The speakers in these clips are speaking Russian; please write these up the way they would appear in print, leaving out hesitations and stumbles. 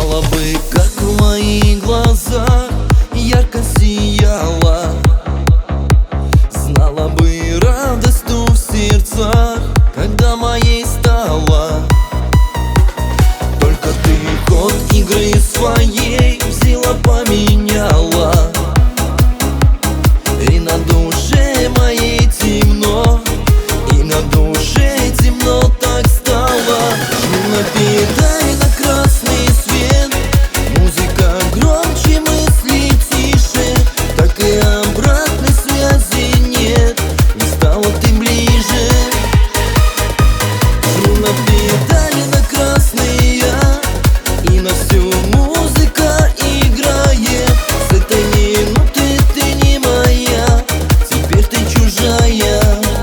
Знала бы, как в моих глазах ярко сияла, знала бы радость ту в сердцах, когда моей стала. Только ты ход игры своей взяла, поменяла, и на душе моей темно, и на душе темно так стало. Жму на педаль, на красный свет, музыка громче, мысли тише, так и обратной связи нет, не стала ты ближе. Жму на педаль, на красный я, и на всю музыка играет. С этой минуты ты не моя, теперь ты чужая.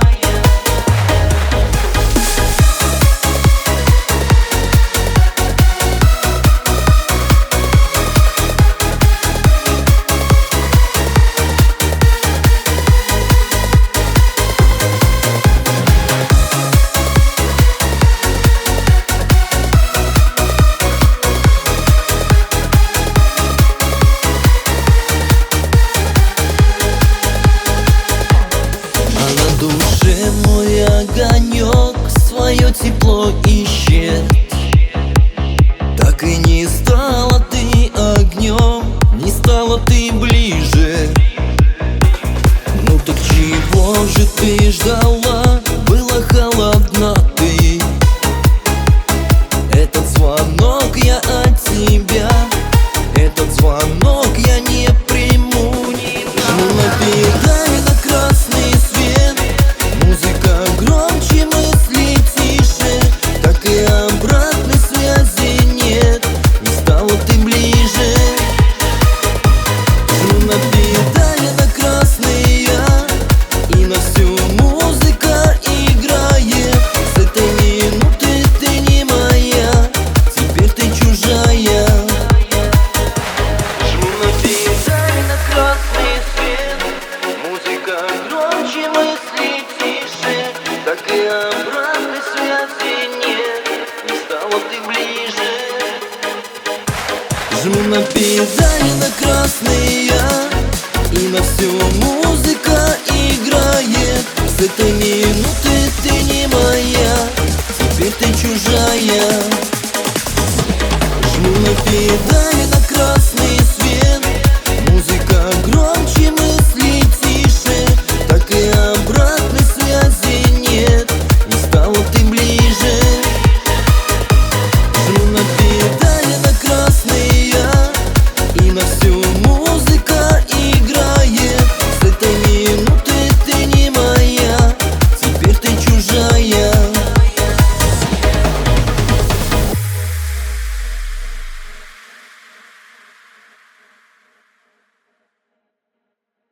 Мой огонек свое тепло ищет, так и не стала ты огнем, не стала ты ближе. Ну так чего же ты ждала, была холодна ты. Этот звонок я от тебя, этот звонок я не приму. Жму на педаль, на красный свет, музыка громче, мысли тише, так и обратной связи нет, не стала ты ближе. Жму на педаль, на красный я, и на всю музыка играет. С этой минуты ты не моя, теперь ты чужая. Жму на педаль, на красный свет, музыка громче, мысли тише, так и обратной связи нет, не стала ты ближе. Жму на педаль, на красный я, и на всю музыка играет. С этой минуты ты не моя, теперь ты чужая. Жму на педаль, на красный